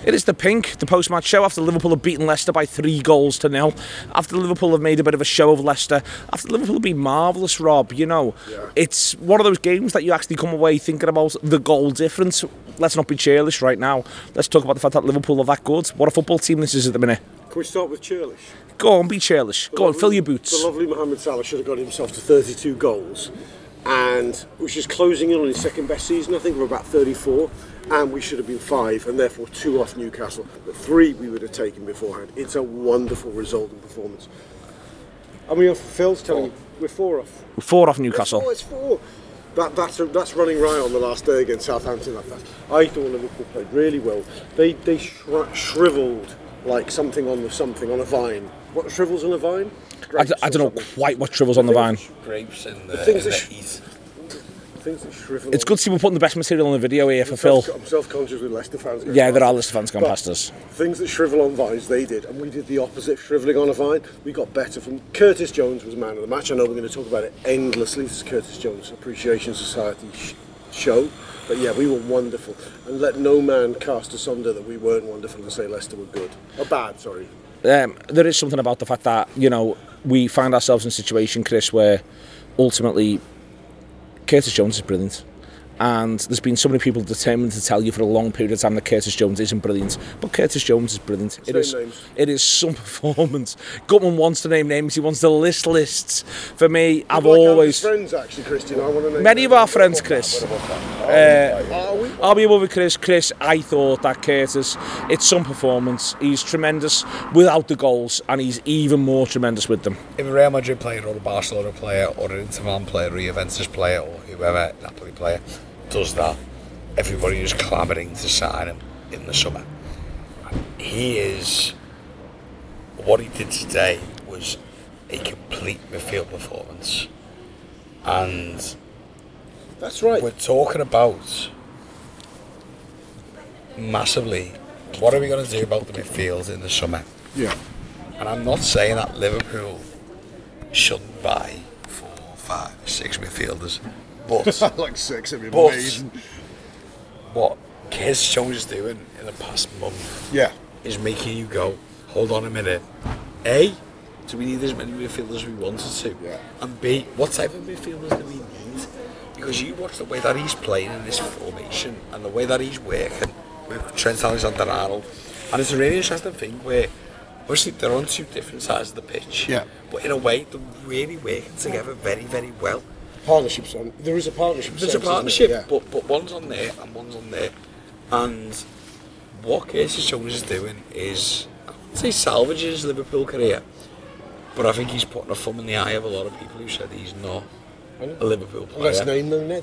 It is the Pink, the post-match show after Liverpool have beaten Leicester by 3-0. After Liverpool have made a bit of a show of Leicester. After Liverpool have been marvellous, Rob, you know. Yeah. It's one of those games that you actually come away thinking about the goal difference. Let's not be cheerless right now. Let's talk about the fact that Liverpool are that good. What a football team this is at the minute. Can we start with cheerless? Go on, be cheerless. Go on, fill your boots. The lovely Mohamed Salah should have got himself to 32 goals. And which is closing in on his second best season. I think we're about 34. And we should have been 5, and therefore 2 off Newcastle. But 3 we would have taken beforehand. It's a wonderful result and performance. And we have Phil's telling me we're 4 off. We're 4 off Newcastle. It's 4. That's running right on the last day against Southampton. I thought Liverpool played really well. They shrivelled like something on a vine. What shrivels on a vine? I don't know quite what shrivels on the vine. Grapes in the heat. Things that shrivel. It's good to see we're putting the best material on the video here for Phil. I'm self-conscious with Leicester fans. Yeah, there are Leicester fans going past us. Things that shrivel on vines, they did, and we did the opposite, shrivelling on a vine. We got better from Curtis Jones was man of the match. I know we're going to talk about it endlessly. This is Curtis Jones Appreciation Society show, but yeah, we were wonderful. And let no man cast asunder that we weren't wonderful and say Leicester were good or bad. Sorry. There is something about the fact that we find ourselves in a situation, Chris, where ultimately Curtis Jones is brilliant, and there's been so many people determined to tell you for a long period of time that Curtis Jones isn't brilliant, but Curtis Jones is brilliant. It is some performance. Gutman wants to name names. He wants to list lists. For me, I've always friends actually, Christian. I want to name many of our friends, Chris. I'll be above with Chris. Chris, I thought that Curtis, it's some performance. He's tremendous without the goals, and he's even more tremendous with them. If a Real Madrid player or a Barcelona player or an Inter Milan player or a Juventus player or whoever, Napoli player, does that, everybody is clamouring to sign him in the summer. He is, what he did today was a complete midfield performance, and that's right. We're talking about massively what are we going to do about the midfield in the summer. Yeah. And I'm not saying that Liverpool shouldn't buy 4, 5, 6 midfielders. But like 6, it'd be amazing. What Curtis Jones is doing in the past month is making you go, hold on a minute. A, do we need as many midfielders as we wanted to? Yeah. And B, what type of midfielders do we need? Because you watch the way that he's playing in this formation and the way that he's working with Trent Alexander-Arnold. And it's a really interesting thing where obviously they're on 2 different sides of the pitch. Yeah. But in a way, they're really working together very, very well. Partnerships on. There is a partnership. There's a partnership, but one's on there and one's on there. And what Curtis Jones is doing is, I wouldn't say salvages his Liverpool career, but I think he's putting a thumb in the eye of a lot of people who said he's not a Liverpool player. Let's name them.